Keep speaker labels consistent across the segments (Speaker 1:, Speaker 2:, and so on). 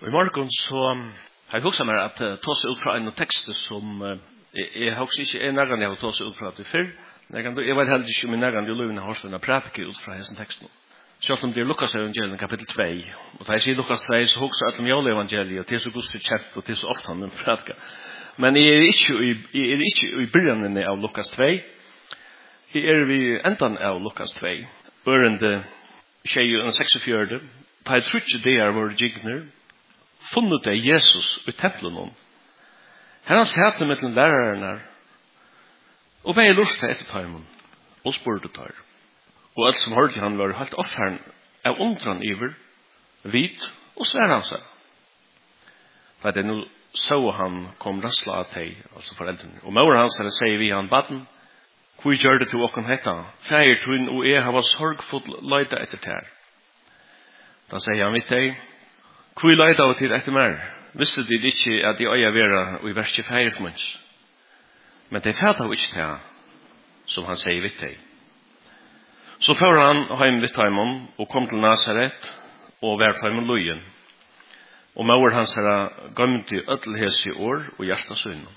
Speaker 1: I morgen så har jeg husket meg at ta seg ut fra en tekst som jeg husker ikke nærmere jeg har ta seg ut fra det før. Jeg vet heller ikke om jeg nærmere jeg løvende har sånn prædike ut fra hessen teksten. Selv om det Lukas evangeliet kapittel 2. Og da jeg sier Lukas 2 så husker jeg at om jeg evangeliet og det så godt kjent og det så ofte han prædike. Men jeg er ikke i begynnelsen av Lukas 2. Jeg vi enden av Lukas 2. Ørende 26. Da jeg tror ikke det våre gikner funnet det Jesus i tempelen. Her han sette med til lærerne og vei lurte etter tarmen og spurte tar. Og alt som hørte han var helt offeren av undran iver, vit og svær han seg. For det nå så han kom rassla av teg, altså foreldrene. Og mor hans sier vi han baden, hvor gjør det til åkken hetta? Feier tun og jeg har sorgfull leida etter tær. Da sier han vidt teg, hvor leida av til etter mer? Visste de ikke at de øya vera og i verste feiersmunns? Men de fæta jo ikke til som han sier vidt teg. Så fører han heim vidt heimon og kom til Nazaret og vært heimon løyen. Og mor hans gømt i ødelhes i år og hjertasøyne.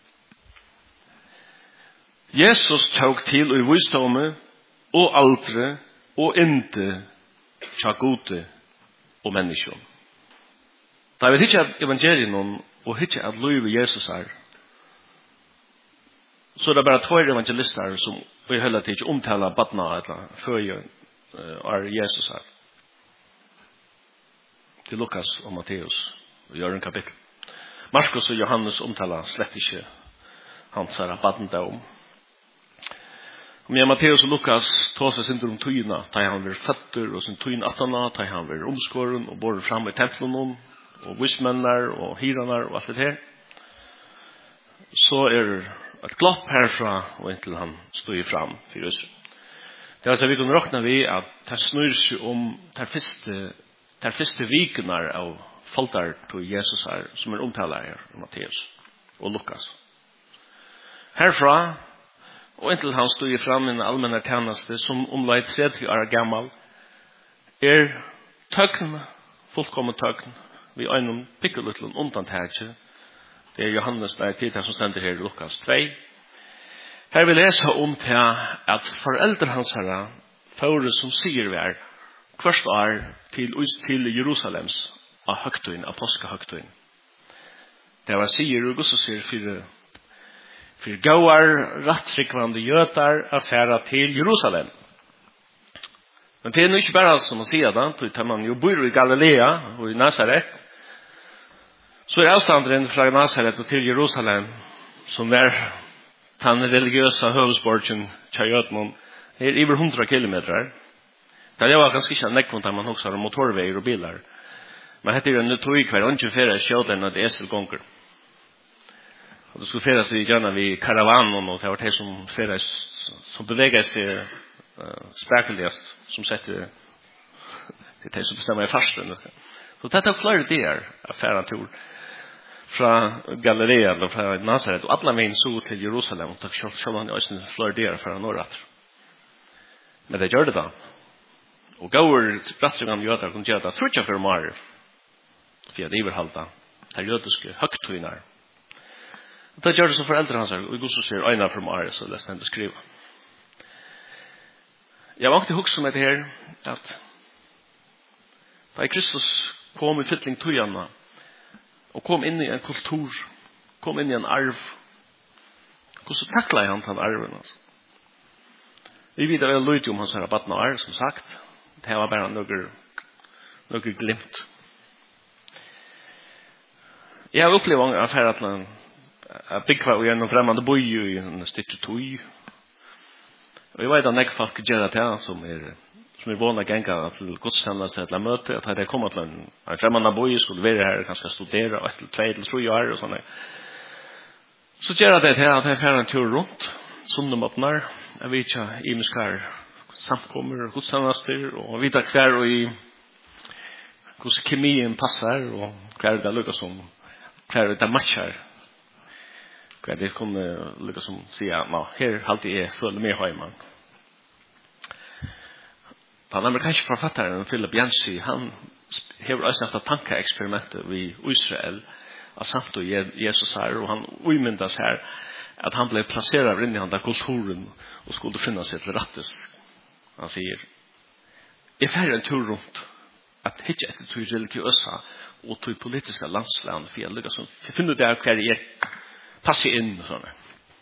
Speaker 1: Jesus tok til i visdomme og aldre og inte tja gode og menneskjøn. Da jeg vet ikke at evangelien og ikke at løyve Jesus så det bare 2 evangelister som i hele tid ikke omtaler badna eller føye Jesus til Lukas og Matteus og Jørgen kapittel. Markus og Johannes omtaler slett ikke hans badna om. Men Matteus og Lukas tar seg sin tøyene, da han var føtter og sin tøyene attana, da han var omskåren og bor fram i tempelen og vismennar og hiranar og alt det her. Så et glopp herfra og inntil han stod fram for oss. Det er vi kunne råkne vi at det snur seg om der første vikenar av foltar til Jesus her, som omtaler her, Matteus og Lukas. Herfra og inntil han stod fram i en allmenne tjeneste som omlai 30 år gammal tøgn, fullkommen tøgn, vi øynum pikkelutlun undantagje. Det Johannes der tita som stender her i Lukas 2. Her vil lesa om til at foreldre hans herra fåre som sier vær hverst år til Jerusalems av høgtøyen, av påskehøgtøyen. Det var sier og også sier for gauar rattrikvande jøtar affæra til Jerusalem. Men det er ikke bare som å si det, tar man jo bor i Galilea og i Nazaret, så avstanden fra Nazaret og til Jerusalem, som den religiøse høvesborgen Tjajøtmon, over 100 kilometer. Det var ganske ikke nekvont at man også har motorveier og biler. Men dette en tog hver ikke ferie kjøden at eselgonger. Og det skulle ferie seg gjerne ved karavanen, og det var det som ferie som beveger seg spekeligast, som setter det er som bestemmer i farsten. Så dette er flere ideer av færantur fra Galilea eller fra Nazaret, og alle veien så til Jerusalem, og selv om det er flere ideer fra Norrat. Men det gjør det da. Og gauer brattringene jøder kunne gjøre det, tror ikke for mer, for at iverhalda er jødiske høgtøyner. Og det gjør det som foreldre hans, og i god så sier øyne for mer, så lest henne skrive. Jeg var ikke hukse med det her, at da Kristus kom i fytling tøyene, og kom inn i en kultur, kom inn i en arv, hvordan taklet han den arven? Altså? Vi vet vel lite om hans rabattene arv, som sagt. Det var bare noe glimt. Jeg har opplevd mange affærer til en byggva og gjennom fremmede bøy i en stykke tøy. Og jeg vet at nek folk gjør det som våna genga til godstjeneste til en møte, at jeg kommer til en fremmede bøy, skulle være her, kanskje studere, 1 til 2 til 3 år og sånn. Så gjør det til at jeg fer en tur rundt, som åpner, jeg vet ikke, imiskar samkommer, godstjenester, og vite hver og i hvordan kemien passer, og hver det lykkes som, hver det matcher, hver det kunne lykkes som sier, her alltid jeg føler med heimann. Den amerikanske forfatteren Philip Yancey, han hever også haft tankeeksperimentet vid Israel, av samt og Jesus her, og han umyndas her, at han ble placerad inn i han der kulturen, og skulle finna seg til rattes. Han sier, jeg færre en tur rundt, at hitje etter tog religiøsa, og tog politiska landsland, for jeg lykkes, jeg finner det hver jeg passer inn, og sånn.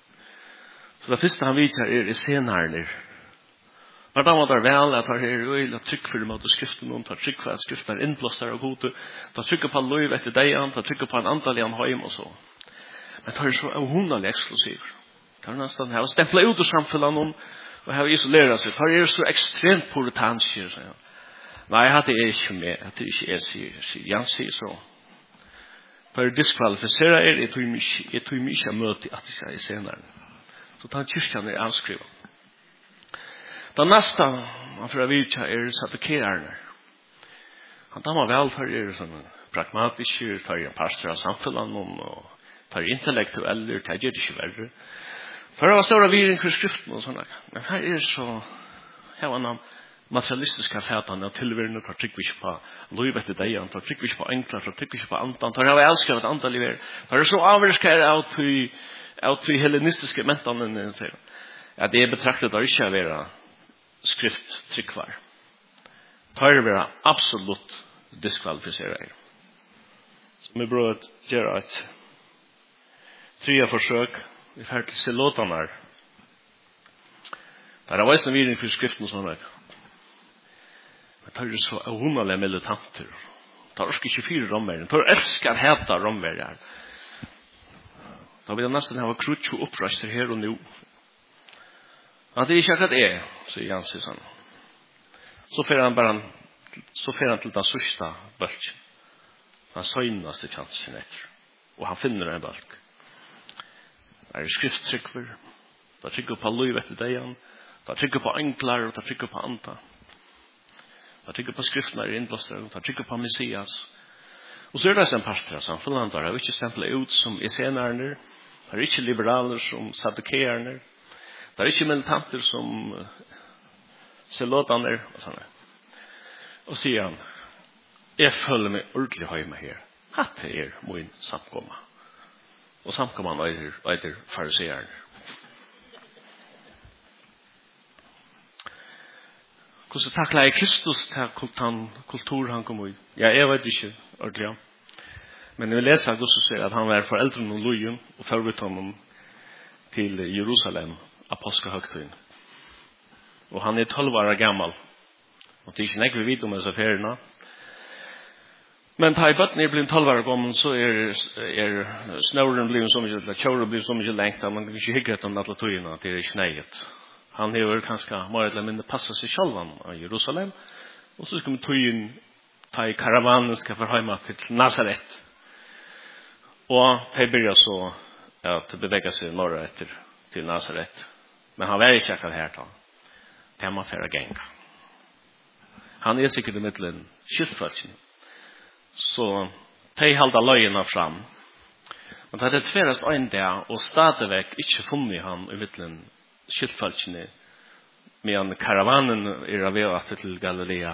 Speaker 1: Så det første han viser senere, men da var det vel at han er trygg for måte skriften, tar trygg for at skriften er innblåster og gode, tar trygg på lov etter deg, tar trygg på en andal i han heim og så. Men tar så hundalig eksklusiv. Tar nesten her, og stempler ut av samfunnet og har isoleret seg. Tar så ekstremt puritansk, sier han. Nei, det er ikke med, det er ikke jeg, sier Jan sier så. Tar diskvalifiserer jeg tror mye møte at jeg sier senere. Så tar kyrkjan avskrivet. Det neste han får vite sadukererne. Han tar vel tar sånn pragmatiske, tar pastor av samfunnet og tar intellektuelle, tar det ikke verre. For det var stor viring for skriften og sånn. Men her så, her var han materialistiske fætene og tilvirrende, tar trygg ikke på lov etter deg, tar trygg ikke på enkler, tar trygg ikke på andan, tar jeg elsker et antall i verden. Tar så avvirker av de hellenistiske mentene, at det betraktet av ikke å være skrifttrykkvar. Tar det være absolutt diskvalifiserer. Så vi bør gjøre et 3 forsøk i ferd til selåtene her. Det er veisen viring for skriften sånn her. Men tar det så hundalige militanter. Tar orsker ikke 4 rommer. Tar elsker heta rommer her. Da vil jeg nesten ha krutsk og opprøster her og nå. Ja, det er ikke akkurat jeg, sier Jan Sisson. Så fer han til den sørste bølgen. Den søgnaste chansen etter. Og han finner en bølg. Det er skrifttrykver. Det trykker på lov etter deg. Det trykker på enklar, og det trykker på anta. Det trykker på skriftene i innblåster, og det trykker på Messias. Og så er det en pastor av samfunnet. Det er ikke stemplet ut som essenerne. Det er ikke liberaler som sadukererne. Det er ikke militanter som selåtene og sånn. Og sier han, jeg føler meg ordentlig hjemme her. Hatt er min samkomma. Og samkomman øyder fariseeren. Hvordan takler jeg Kristus til kultur han kom i? Ja, jeg vet ikke ordentlig. Men jeg vil lese hvordan sier at han var foreldren og lojen og forberedt honom til Jerusalem av påskehøgtøyen. Og han 12 år gammel. Og det er ikke nekve vidt om disse feriene. Men da i bøtten blitt 12 år gammel, så snøren blitt så mye, eller kjøren blitt så mye lengt, at man kan ikke hygge etter alle tøyene, at det er snøyet. Han har kanskje mer eller mindre passet seg selv av Jerusalem, og så skal vi tøyen ta i karavanen, skal få hjemme til Nazaret. Og de begynner så at bevege seg norra etter til Nazaret. Men han var ikke akkurat her da. Det er man færre gang. Han er sikkert i midtelen kyltfølgen. Så de halda løgene fram. Men det er tverrest øyn der, og stadigvæk ikke funnet han i midtelen kyltfølgen. Men karavanen av vevet til Galilea.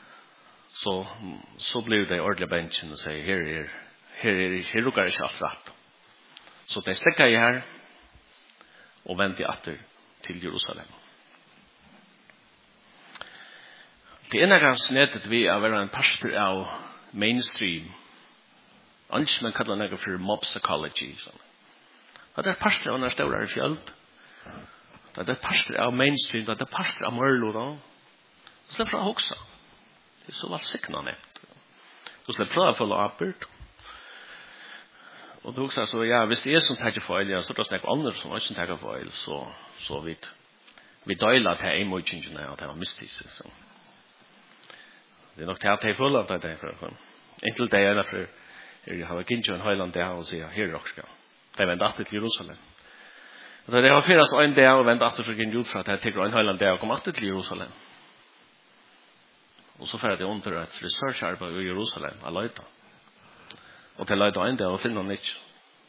Speaker 1: Så blir det ordentlig bensjen og sier, her lukker ikke alt rett. Så de stekker jeg her, og venter atter til Jerusalem. Det ene gang sneddet vi å være en pastor av mainstream. Annet man kallar det for mob psychology. Det er pastor av en større i fjeld. Det er pastor av mainstream. Det er pastor av mørlo. Så slipper jeg også. Det er så velsikna nevnt. Så slipper jeg å følge oppbyrd. Og det også så, ja, hvis det er som tager feil, ja, så er det snakke andre som ikke tager feil, så vi døyler til en måtjengene, at det var mystisk. Så. Det er nok til at jeg føler at det er for. Inntil det er derfor, jeg har ikke en høyland der og sier, her er dere. Det er vendt atter til Jerusalem. Og det var fyrast en der og vendt atter for en fra at jeg tenker en høyland der og kom atter til Jerusalem. Og så får jeg under et researcharbeid i Jerusalem, av Løyta. Og til Løyta en der og finner han ikke.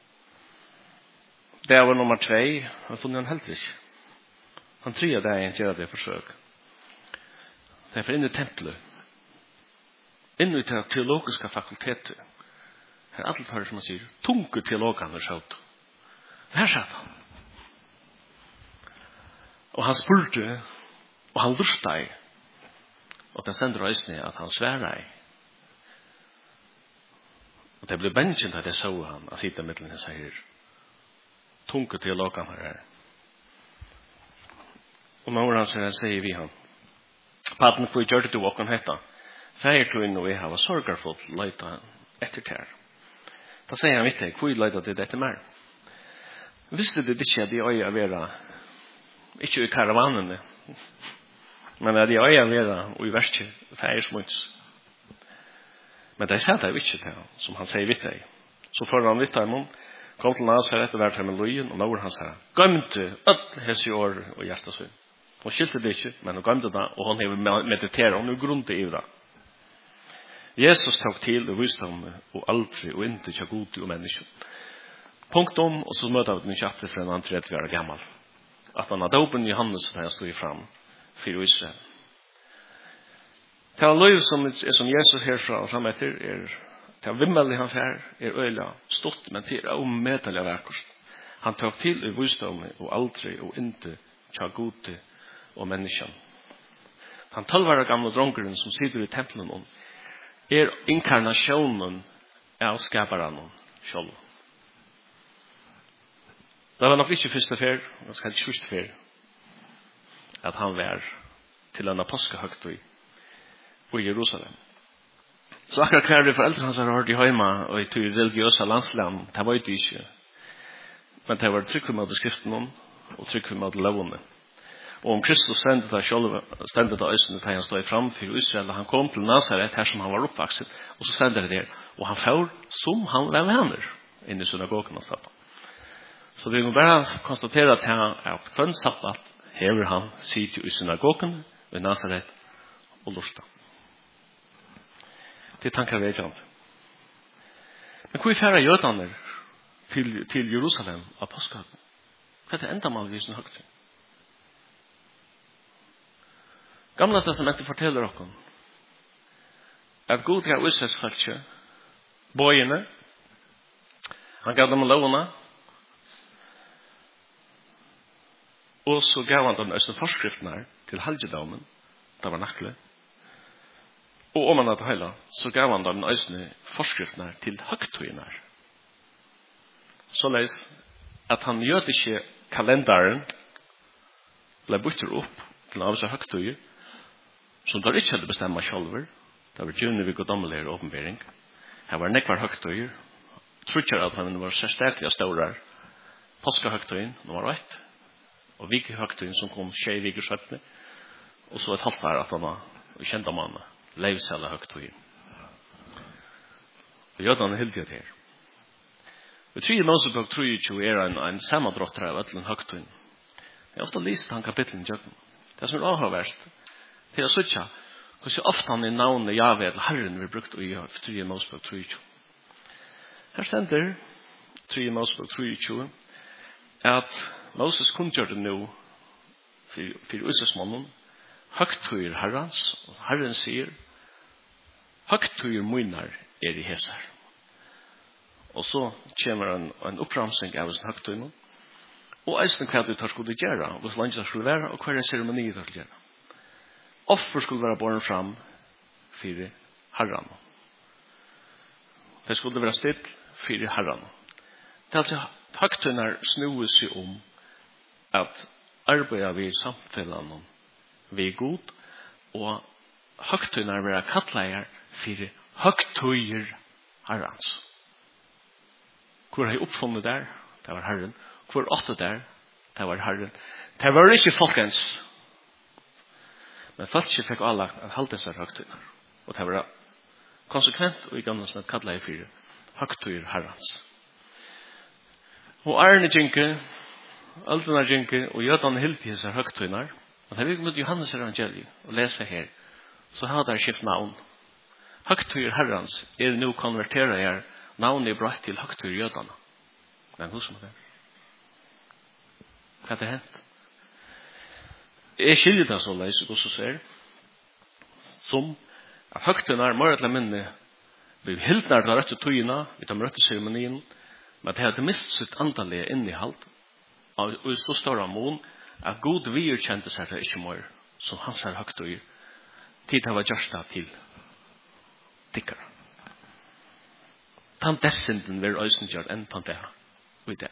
Speaker 1: Det var nummer 2, han funnet han helt ikke. Han 3 av det gjør det forsøk. Det er for inn i tempelet. inn i det teologiska fakultetet. Her alle tar som man sier, tunge teologaner skjøt. Her satt han. Og han spurte, og han lurte, og det stender øysene at han sværer. Og det ble bensjen at jeg så han, at sitte mittelen hans her. Tunge teologaner her. Og når han sier vi han, Paten får gjøre det til åkken hetta. Feirtøyen og jeg har sorgarfullt løyta etter ter. Da sier han vitt, hvor løyta det etter mer? Visste det ikke at de øya vera, ikke i karavanene, men at de øya vera og i verste feiersmunds. Men det sier det ikke til han, som han sier vitt deg. Så får han vitt deg, kom til Nazaret etter hvert her med løyen, og nå han sier, gømte hese år og hjertasøy. Hon skilte det ikke, men hun gømte det, og hun har mediteret, hun er grunnt i det. Jesus tok til og viste ham, og aldri og ikke til god og menneske. Punktum, og så møter vi den kjatte fra en annen 30 år gammel. At han har dopen i Johannes, da jeg stod fram for Israel. Det er lov som Jesus her fra og frem etter, til vimmel i han fær, øyla stort, men til omedelig verkost. Han tok til og viste ham, og aldri og ikke til god og menneskene. Han 12 gamle dronkeren som sitter i tempelen inkarnasjonen av skaperen selv. Det var nok ikke første fer, det skal ikke første fer, at han var til en påskehøgtøy i Jerusalem. Så akkurat hver de foreldre hans har hørt i høyma og i til religiøse landsland, det var ikke ikke. Men det var trygg med skriften og trygg med lovene. Og om Kristus stendet av øsene da han stod fram for Israel, han kom til Nazaret her som han var oppvakset, og så stendet det der, og han får som han var venner inn i synagogen og sabbat. Så vi må bare konstatere at han er på en sabbat, hever han sitt i synagogen i Nazaret og lusta. Det tanker vi ikke. Men hvor færre jødene til Jerusalem av påskehagen? Hva er det enda man viser høyt? Gamla testamentet forteller oss at Gud har Israelsfolket bøyene, han gav dem lovene, og så gav han dem østene forskriftene til halvdagen, det var nakle, og om han hadde heila, så gav han dem østene forskriftene til høgtøyene. Såleis at han gjør ikke kalenderen, ble bytter opp til av seg høgtøyer, som der ikke hadde bestemmet sjølver. Det var djunne vi goddommelige åpenbering. Her var nekvar høgtøyer. Trutjer at han var særstatlige stårer. Påskehøgtøyen, nummer 1. Og vikehøgtøyen som kom 6 viker søttene. Og så et halvt her at han var kjent mann. Leivselle høgtøyen. Og jødene er heldige her. Vi tror i Mosebok 23 en sammandrottere av øtlen høgtøyen. Jeg har ofte lyst han kapitlen i jøkken. Det som er avhørverst, til å søtja, hvordan ofte han i navnet Jave eller Herren vi brukt i 3 Mosebok 23. Her stender 3 Mosebok 23 at Moses kunngjør det nå for Israelsmannen høgtøyer Herrens, og Herren sier høgtøyer munnar i hesar. Og så kommer en oppramsing av sin høgtøyene, og eisen hva du tar skulle gjøre, og hvor langt det skulle være, og hva er ceremoniet det skulle gjøre. Offer skulle være borren fram for Herren. Det skulle være stilt for Herren. Det er altså høgtøyene snuer seg om at arbeidet vi samfunnet vi god, og høgtøyene være kattleier for høgtøyer Herrens. Hvor har jeg oppfunnet der? Det var Herren. Hvor åtte der? Det var Herren. Det var ikke folkens. Men folket fikk alle at halte seg høgtøyene. Og det var konsekvent og i gamle som et kattleier for høgtøyer Herrens. Og Arne Jinke, Aldena Jinke, og Jødane Hilti seg høgtøyene. Og det er vi mot Johannes evangeliet og lese her, så har det skift navn. Høgtøyer Herrens er nå konverteret her, navnet er bratt til høgtøyer Jødane. Men hos med det? Hva er det hent? Jeg skiljer det så leis, og så ser, som At högtunar mer eller minne vi hildnar til rette tøyina, vi tar rette seremonien, men det hadde mist sitt andalige innehald, og i så stor mån, at god virkjente seg det ikke mer, som hans her høgtøyer, tid det var gjørsta til tikkere. Tant dessinden vil øysengjørt enn tant det, og i det.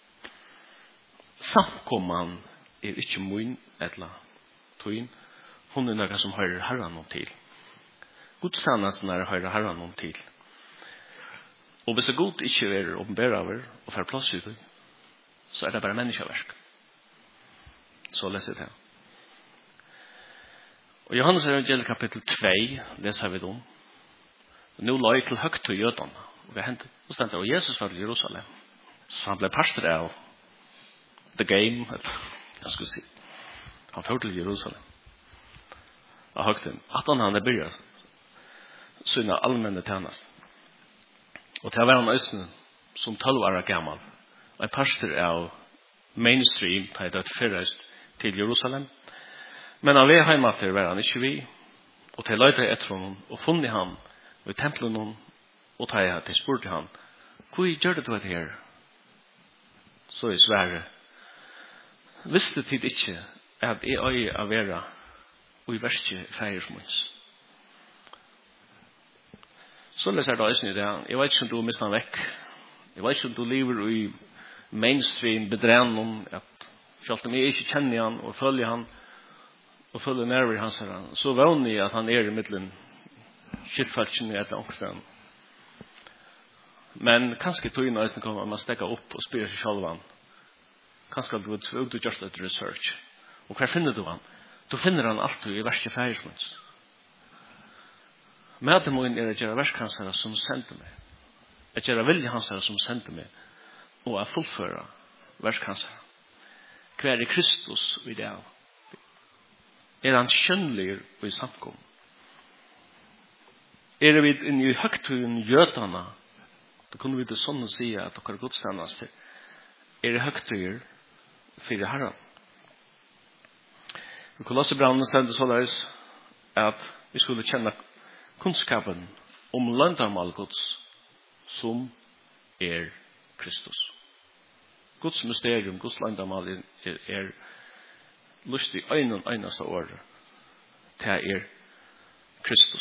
Speaker 1: Samkomman ikke mun, etla tøyen, hun noe som hører herran om til. Godstannasten hører herran om til. Og hvis det god ikke er åpenbæraver og får plass i det, så det bare menneskeverk. Så leser jeg det. Og Johannes evangeliet kapitel 2 leser vi om. Nå la jeg til høgt til jødene. Og det hendte. Og stendte, og Jesus var til Jerusalem. Så han ble pastor av The Game, jeg skulle si. Han førte til Jerusalem. Og høgt inn. At han hadde begynt sine allmenne tjenest. Og til å være en øyne som 12 år gammel, og en pastor av mainstream, da jeg døtt fyrreist til Jerusalem. Men han var hjemme til å være han ikke vi, og til å løyte etter honom, og funnet han, og i tempelen honom, og ta jeg til spurte han, hvor gjør det du det her? Så i Sverige, visste tid ikke at jeg øye av være, og i verste feiersmunds. Så leser det også i det. Jeg vet ikke om du mistet han vekk. Jeg vet ikke om du lever i mainstream bedrennen, at selv om jeg ikke kjenner han og følger han, og følger nerver hans her, så vanlig jeg at han i middelen skiltfeltsen i et ångsten. Men kanskje tog inn og kommer man stekke opp og spyrer seg selv han. Kanskje du vil du just et research. Og hva finner du han? Du finner han alltid i verste feiersmunds. Meddemoen å gjøre verskansere som sender meg. Å gjøre viljehansere som sender meg. Og å fullføre verskansere. Hva er Kristus i det? Er han skjønnlig i samkom? Er vi inne i høgtøyen jødene? Da kunne vi det sånn å si at dere godstandes til. Er det høgtøyer for Herren? I Kolossebranden stendte så løs at vi skulle kjenne kunnskapen om løndarmal Guds som Kristus. Guds mysterium, Guds løndarmal er lustig øyneste året. Det Kristus.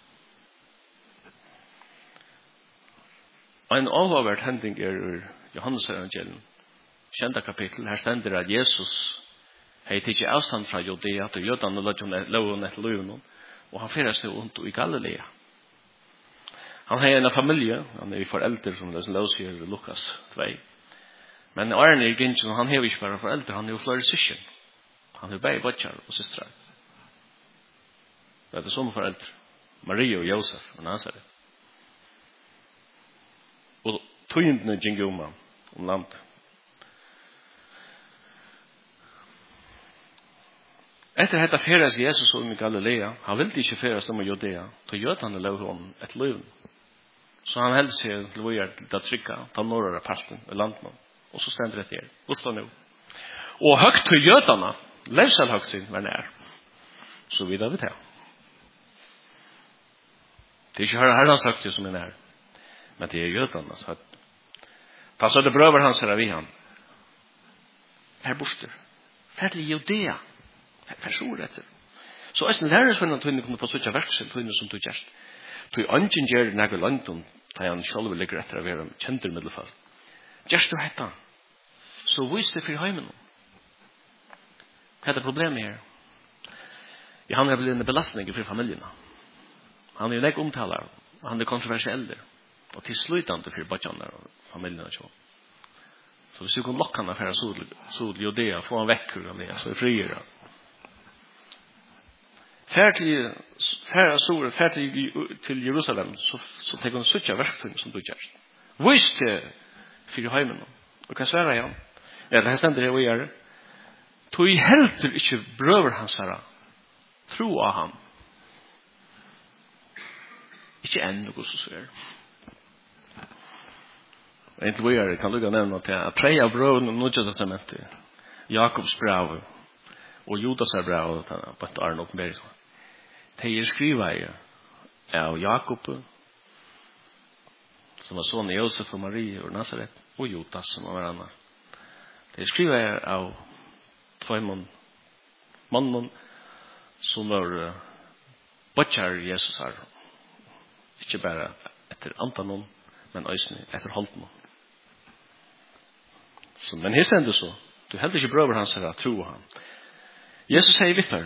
Speaker 1: En avhåvert hending i Johannes evangelium. Kjenta kapittel, her stender at Jesus hei tidsi avstand fra Judea til jødene loven etter loven, og han fyrer seg rundt i Galilea. Han har en familie, han er foreldre som det løser i Lukas 2. Men Arne i Gintjen, han har ikke bare foreldre, han har flere syskjen. Han har bare bøtjar og systre. Det er sånne foreldre. Maria og Josef og Nazaret. Og tøyndene gikk om land. Etter dette feres Jesus om i Galilea. Han ville ikke feres om i Judea. Så gjør han det lov om et liv. Så han helst seg til å gjøre til å trykke ta norra parten i landet. Og så stender det her. Hvorfor nå? Og høgt til jødene, levsel høgt til var nær. Så videre vi til. Det er ikke herrens høgt til som er nær. Men det er jødene. Da så det brøver hans her av i han. Her borster. Her til Judea. Forsor etter. Så er det lærere for at hun kunne få sånn verksel til som du gjørst. Du ønsken gjør nægge London, da han selv ligger etter å være kjenter middelfall. Gjørst du hette, så vis det for heimen. Hva er det problemet her? Ja, han er blitt en belastning for familien. Han er jo nægge omtaler, og han er kontroversiell. Og til slutande for badjane og familien. Så hvis du kan lokke han for sol Judea, få han vekk ur han så er frier han. Færdig til Jerusalem, så tenker han suttja verktøy som du gjør. Vis det for heimen. Og hva svarer han? Ja, det her stender det å gjøre. Tog helter ikke brøver hans herre. Tro av ham. Ikke enn noe så sver. Og ikke vi kan lukka nevne at tre av brøvene og Nødja testamentet, Jakobs brev og Judas brev, på et arn oppenbering. De skriver av Jakob, som var son av Josef och Marie och Nazaret, och Judas som var annan. Det skriver av två mannen som var botjar Jesus her. Ikke bare etter antanon, men også etter holden. Men her stender så, du heldur ikke brøver hans her tro han. Jesus sier vittar,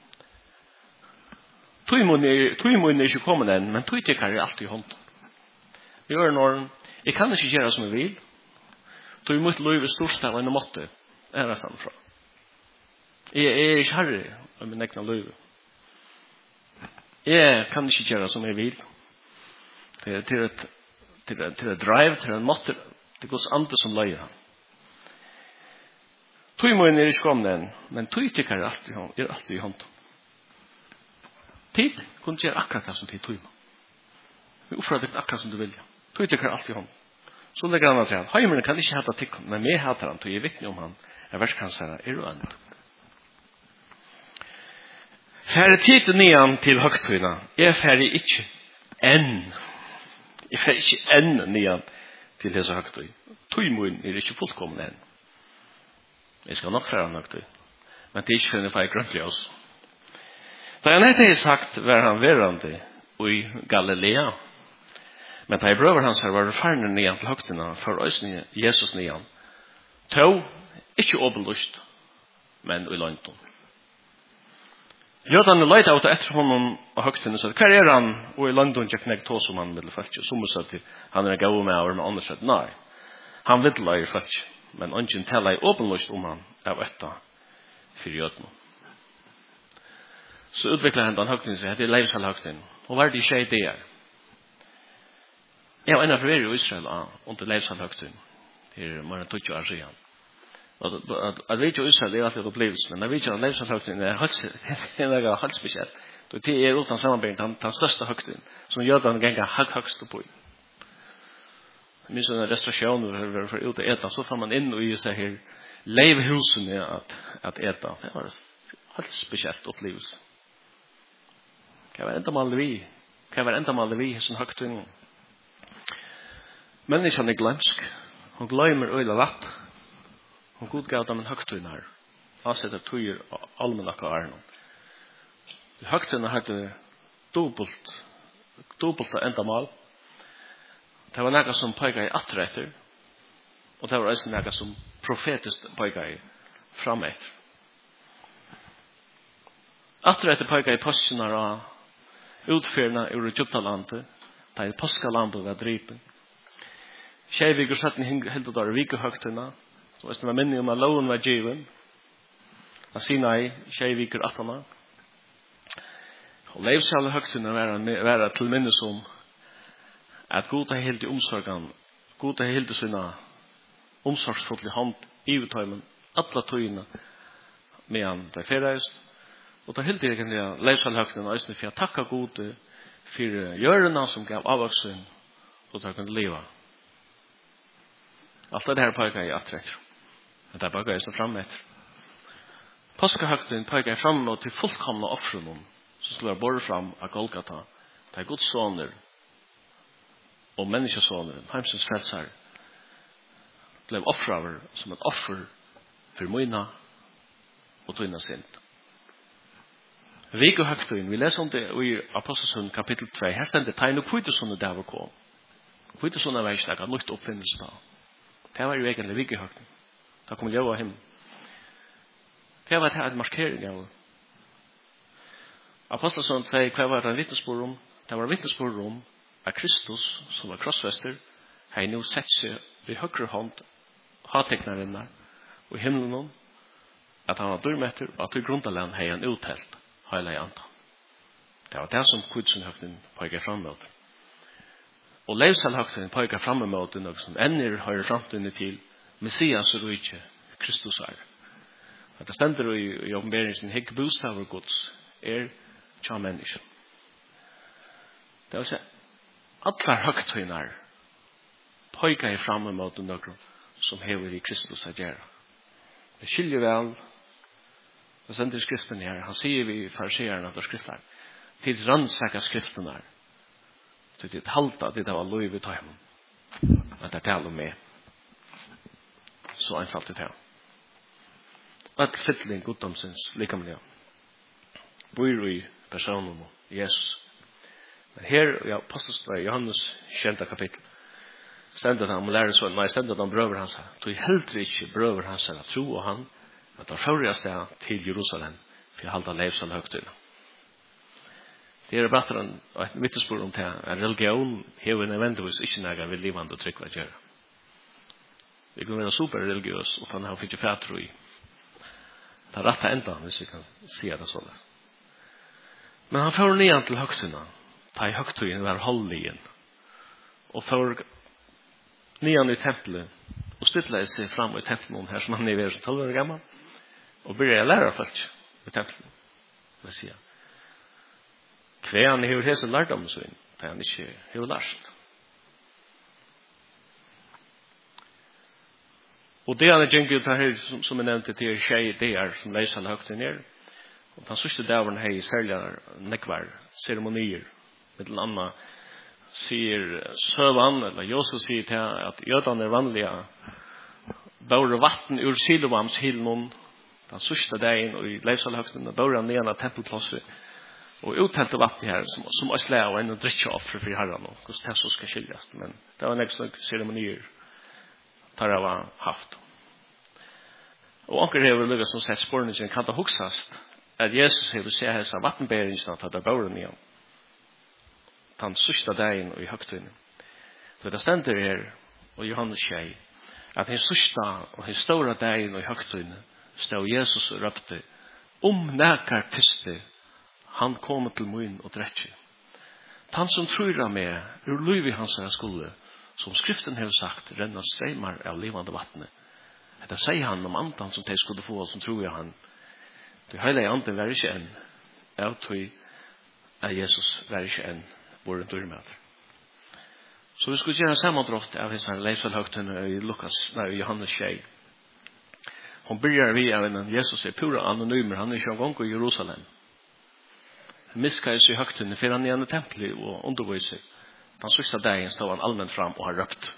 Speaker 1: tog mun er ikke kommet enn, men tog tykker er alltid i hånden. Vi gjør når, jeg kan ikke gjøre som jeg vil, tog mot løyve største av en måte, er det framfra. Jeg er ikke herre av min egna løyve. Jeg kan ikke gjøre som jeg vil. Det er et drive, til en måte, det går andre som løyer han. Tøymåen er ikke kommet enn, men tøytykker er alltid i hånden. Tid kunne gjøre akkurat det som tid tøymåen. Vi oppfører det akkurat som du vil. Tøytykker er alltid i hånden. Så legger han til han, heimerne kan ikke hata tikkene, men vi hater han, tøy er viktig om han, er verskansere, er og annet. Færre tid nian til høgtøyna, er færre ikke enn. Jeg færre ikke enn nian til disse høgtøy. Tøymåen er ikke fullkommen enn. Jeg skal nok færre høgtøy, men det er ikke for en feil grøntlig også. Da han hette sagt, var han verande i Galilea, men da i brøver hans her var farne nian til høgtøyna, for øyne Jesus nian. Tå, ikke åbelust, men i løgnton. Jødane leita ut etter honom og høgtøyna, så hver er han, og i løgnton gikk nek tå som han ville følge, som sa til han er gau med over med andre sett, nei. Han ville leie følge, men ungen tala i åpenløst om han av etta for jødene. Så utvikler han den høgtøyna seg, det er leivsal høgtøyna, og hva er det skje det er? Jeg var ennå for i Israel under leivsal høgtøyna, det er mer enn 20 år siden. At vi ikke Israel er alltid opplevelse, men vi ikke leivsal høgtøyna er noe helt spesielt. Det er utan samarbeid den største høgtøyna, som jødene ganger høgst på. Jeg minns en restaurasjon for ut å eta, så får man inn og i seg her leivhusene at eta. Det var helt spesielt opplevelse. Hva var enda maler vi? Hva var enda maler vi som høgtøyna? Menneskene er glemsk. Hun glemmer øyla latt. Hun godgav dem en høgtøyna her. Avsetter tøyer og allmennakka arnen. Høgtøyna hadde dobbelt enda mal. Det var nægget som pøyga i atretter, og det var også nægget som profetisk pøyga i frametter. Atretter pøyga i påskjene og utfyrene ur Egyptalandet, da i påskalandet var dripen. Tjeivigur satten helt ut av vikehøgtene, så hvis det var minnig om at loven var given, av Sinai, tjeivigur attene. Og leivsale høgtene var til minnes om at God har helt i omsorgen, God har helt i sina omsorgsfulle hånd i uttøymen, alle tøyene med han der ferreist, og det helt egentlig leivsalhøgten og æsne for å takke God for gjørene som gav avvoksen og til å kunne leve. Alt det her pøyker i atretter, men det pøyker jeg så frem etter. Påskehøgten pøyker jeg frem til fullkomne offrene som skulle være båret frem av Golgata, det er Guds soner og menneskesåneren, heimsens frelsar, blev offraver som et offer for moina og tøyna sint. Vik og høgtøyn, vi leser om det i Apostelsund kapittel 2, her stender tegn og kvitesund der var kom. Kvitesund var ikke nekka lukt oppfinnelse da. Det var jo egentlig vik og høgtøyn. Da kom jeg av himmel. Det var et markering av Apostelsund 2, hva var det vittnesbord om? Det var vittnesbord om at Kristus, som var krossvester, har nå sett seg i høyre hånd, hateknarene og i himmelen, at han var dørmetter, og at i grunnland har han uttelt hele i antan. Det var det som kvitsenhøgten pågir frammøte. Og leivsalhøgten pågir frammøte, noe som ender høyre framtiden til Messias og ikke Kristus er. At det stender i åpenberingen, hekk bostad av Guds, tja mennesken. Det vil si, alle høgtøyner pøyker frem mot noen som hever i Kristus at gjøre. Det skiljer vel, det sender skriften her, han sier vi fariseerne av skriften, til rannsaka skriften her, Så det halta det var lov vi tar hem. Att det talar med. Så einfalt det här. Att fyllning goddomsens likamliga. Bor i personen och Jesus. Men här i Apostelströj, Johannes 6 kapitel, stendet han om lærersønnen, nei, stendet han brøver hans her. Tog helt ikke brøver hans her, tro og han, at han fører seg til Jerusalem, for å halde levsal høgtøyne. Det er bedre enn et vittnesbord om det, en religion hever nødvendigvis ikke nægget ved livet og trygg hva gjøre. Vi kan være superreligiøs, og han har fikk fætro i. Det er rett enda, hvis vi kan si det sånn. Men han fører ned til høgtøyne, ta i høgtøyene var holdningen, og fører nian i templet og stilla seg fram i templet her som han er ved som 12 år gammal og begynner å lære folk i templet. Det vil si hva han har hese lærdom så inn det han ikke har lært. Og det han er gjengjult her som jeg nevnte til tjej det er som leser han høgt ned og den sørste daveren her i særlig nekvar ceremonier med den andre sier søvann, eller Josef sier til at jødene er vanlige bør vatten ur Silovams hilnån den sørste dagen og i leivsalhøgtene bør han ned av tempelklosset og uttelte vatten her som er slag og en drittjoffer for herren og hvordan det så skal skiljes men det var nekst nok ceremonier tar jeg var haft og anker hever lukket som sett spørningen kan det huksast at Jesus hever seg hessa vattenbæringen at det bør han igjen den sørste dagen og i høgtøyne. Så det stender her, og Johannes sier, at den sørste og den store dagen og i høgtøyne stod Jesus og røpte, nekar tyste, han kommer til mun og drekkje. Han som tror med, ur liv i hans skulle, som skriften har sagt, renna streimar av levande vattnet. Dette sier han om andan som de skulle få, som tror han. Det hele anden var ikke enn, jeg tror at Jesus var ikke enn, vår dørmøter. Så vi skulle gjøre sammandrått av hans leivsalhøgten i Johannes 6. Hun begynner vi av en Jesus er pura anonymer, han er ikke en gang i Jerusalem. Han miskais i høgten, for han er en tempel og underviser. Den sørste dagen stod han allmänt fram og har røpt.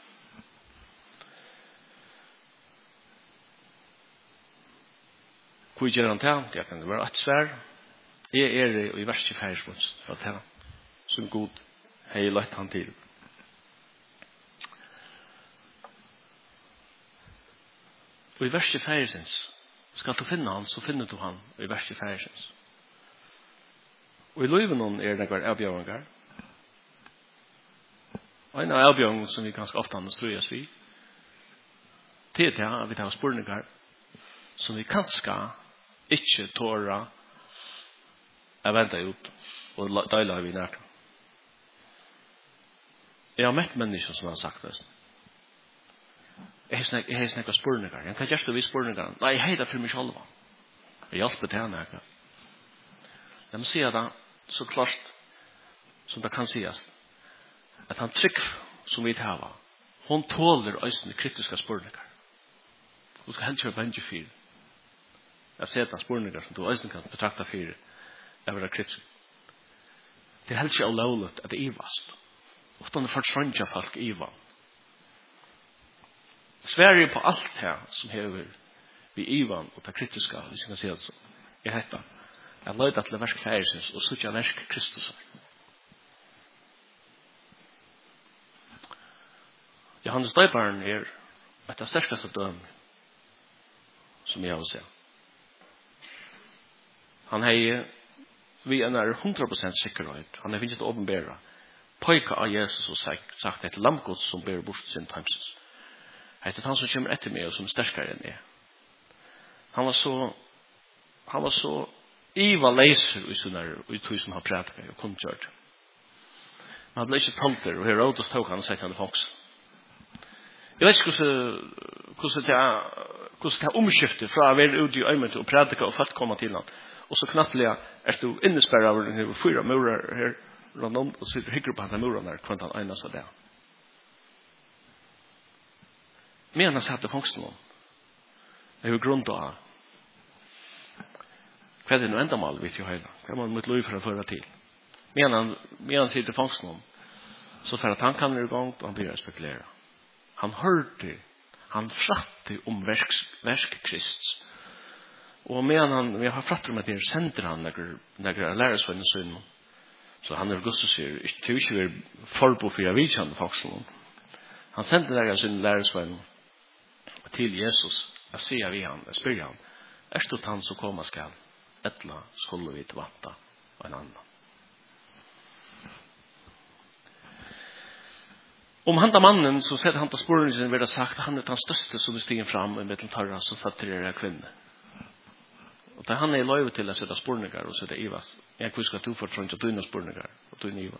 Speaker 1: Hvor gjør han til? Det kan være et svær. Jeg er i verste færsmåst for det som god hei lagt han til. Og i verste færesens skal du finne han, så finner du han i verste færesens. Og i løyven er det hver avbjørninger. Og en av avbjørningene som vi ganske ofte har strøyes vi, det er at vi tar spørninger som vi kanskje ikke tårer å vente ut og døyler vi nært. Jeg har møtt mennesker som har sagt det. Jeg har snakket spørninger. Jeg kan gjøre det vi spørninger. Nei, jeg har det for meg selv. Jeg hjelper til henne. Jeg må si det så klart som det kan sies. At han trygg som vi har, hun tåler øyne kritiske spørninger. Hun skal helst være vennlig for. Jeg ser det spørninger som du øyne kan betrakte for. Jeg vil være kritisk. Det er helst ikke lovligt at det er ivast. Ofta er fortrøntja folk Ivan. Sverige på alt her som hever vi Ivan og det kritiske, hvis jeg kan si det så, er dette. Jeg løyda til versk færesins og sutja versk Kristus. Johannes Døyparen er et av sterkeste døm som jeg vil se. Han har vi er 100% sikkerhet. Han har finnet å åpenbære pøyka av Jesus og sagt et lamgods som ber bort sin tømses. Det er han som kommer etter meg og som er sterkere enn jeg. Han var så iva leiser i tog som han prædika og kunne gjøre det. Men han ble ikke tomter og Herodes tog han og sette han i fangst. Jeg vet ikke hvordan det er omskiftet fra å være ute i øymet og prædika og folk komme til han. Og så knattelig er du innesperret av den 4 murer her rundt om og sitter hyggelig på han muren her kvant han egnet seg der. Men han satt i fangsten det er jo grunn til å hva er det noe endamal vet jo høyda hva er man mot lov for å føre til men han sitter i fangsten Så för att han kan igång och han börjar spekulera. Han hörde, han fratte om verk Krist. Och medan vi har frattat om att det sänder han några lärarsvänner syn. Så han Augustus säger, det är inte förbo för jag vet inte faktiskt. Han sände några sin lärarsvänner till Jesus. Jag säger vi han, jag spyr han. Är det han som komma skall? Ettla skulle vi tvatta en annan. Om han mannen så sätter han på spåren vid sagt han är den största som stiger fram med den förra så fattar kvinna. Och där han är lojal till att sätta spårningar och sätta ivas. Jag kuskar du för att dina spårningar och du niva.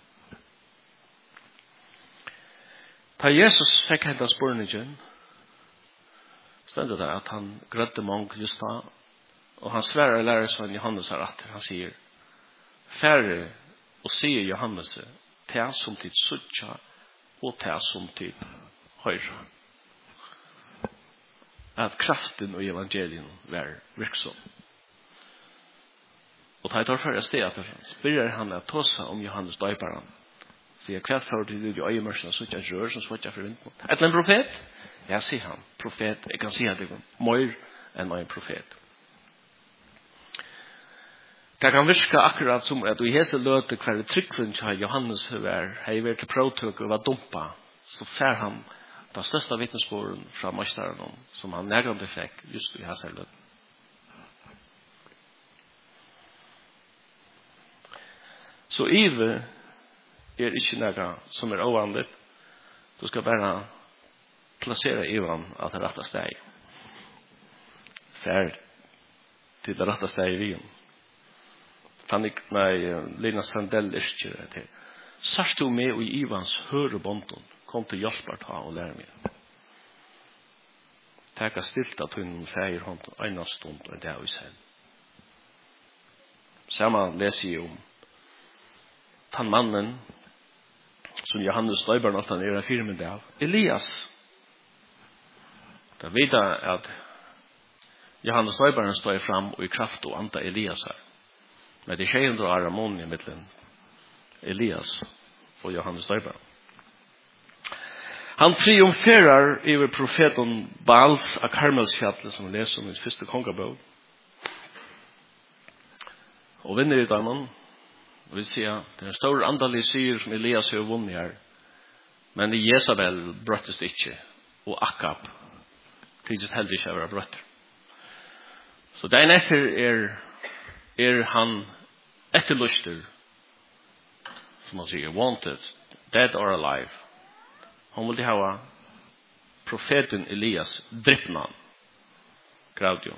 Speaker 1: Ta Jesus fick hända spårningen. Ständer det att han grötte många just då. Och han svärar lärarsvän Johannes har att han säger färre och säger Johannes till som till sucha och till som till höjra. Att kraften och evangelien var verksam. Och tar förra steget börjar han att tåsa om Johannes döparen. Så jag kvart för det ju i mörsen så jag rör som svarta för vinden. Är en profet? Jag ser han. Profet, jag kan se det mer än en profet. Det kan virka akkurat som at vi hese løte hver tryggven til Johannes var, hei vært til prøvtøk og var dumpa, så fær han den største vittnesbåren fra møsteren som han nærmere fikk just i hese løte. Så Ive ikke noe som ovanligt. Du skal bare plassere Ivan at det rette steg. Fær til det rette steg i vien. Lena Sandell ikke det. Sørst du med i Ivans hørebånden kom til hjelper ta og lære meg. Takk stilt at hun feier hånd en stund og det er i selv. Samma leser jeg om den mannen som Johannes Støyberen alltid er av firmen av. Elias. Da vet jeg at Johannes Støyberen står fram og i kraft og anta Elias her. Men det skjer under Aramoni mellom Elias og Johannes Støyberen. Han triumferar over profeten Baals av Karmelsfjallet som vi leser om i første kongabog. Og vinner i damen. Og vi sier det er en stor andelig sier som Elias har vunnet her. Men i Jezabel brøttes det ikke. Og Akab tidligere heldig ikke å være brøtter. Så den etter han etterlyster som man sier wanted, dead or alive. Han ville ha profeten Elias drippna Claudio.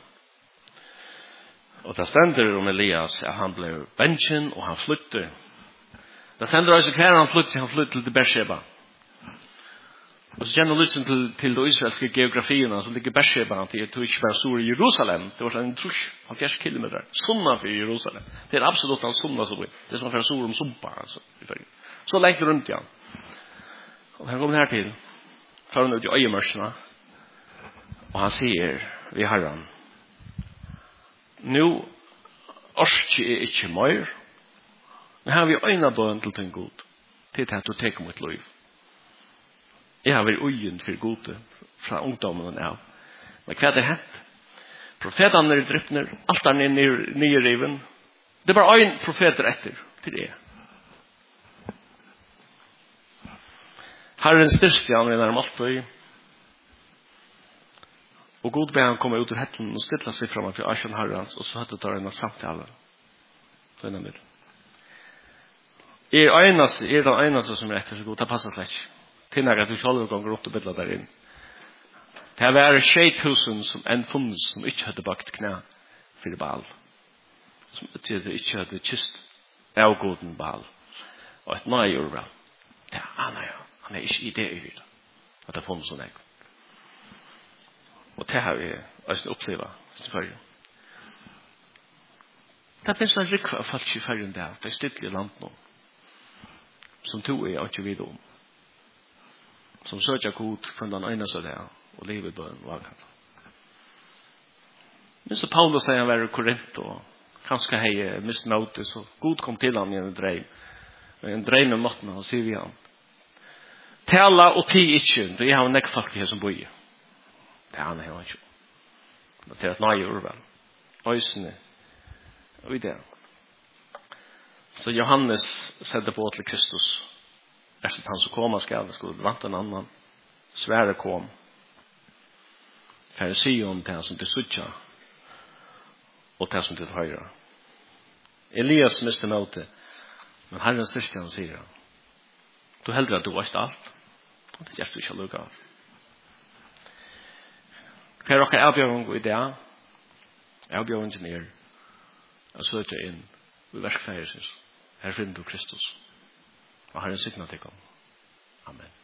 Speaker 1: Og det stender om Elias at han ble bensjen og han flytte. Det stender også hver han flytte til Beersheba. Og så kjenner lysten til de israelske geografierna så ligger Beersheba til ikke bare stor i Jerusalem. Det var en 70 kilometer. Sunna for Jerusalem. Det er absolutt en sunna som blir. Det er som en stor om sumpa. Altså, så lengt rundt igjen. Og han kommer her til. Tar han ut i øyemørsene. Og han sier vi herren. Nu orske er ikke mer. Men har vi øyne bøn til den god. Til at du teker mot liv. Jeg har vært ugen for gode fra ungdommen av. Men hva er det hent? Profetene er drippner, alt er nye riven. Det er bare en profeter etter til det. Herren styrste han ved nærmest og og god be han komme ut ur hettelen og stilla seg frem for Asjan Herrens, og så hadde det en samtale. Så innan mitt. Den eneste som er etter så god, det passer slett. Til når du selv ganger rundt og bedler der inn. Det var 6.000 som en funnes som ikke hadde bakt knæ for Baal. Som ikke hadde kyst avgoden Baal. Og et nøye gjorde vel. Ja, han er ikke i det øyne. At det funnes sånn jeg. Og det har vi også opplevd i Sverige. Det finnes en rikva av folk i Sverige der. Det er stille i landet nå. Som tog jeg ikke vidt om. Som søker god for den eneste der. Og livet bøen var kan. Men så Paulus sier han var i Korint. Og kanskje hei mist møte. Så god kom til han i en dreim. En dreim om natten. Og sier vi han. tala og ti ikke, det har nekk folk her som bor i. Det er han her ikke. Det er et nøye urval. Øysene. Og i det. Så Johannes sette på til Kristus. Efter han som kom skal, det skulle vant en annan. Svære kom. Her sier om det som til suttja. Og det som til høyre. Elias miste møte. Men Herren styrke han sier han. Du heldur at du varst alt. Og det gjør du ikke lukka av. Hva er dere avgjørende i det? Avgjørende er å søke inn i verskfeiresins. Her finner du Kristus. Og Herren signer til kom. Amen.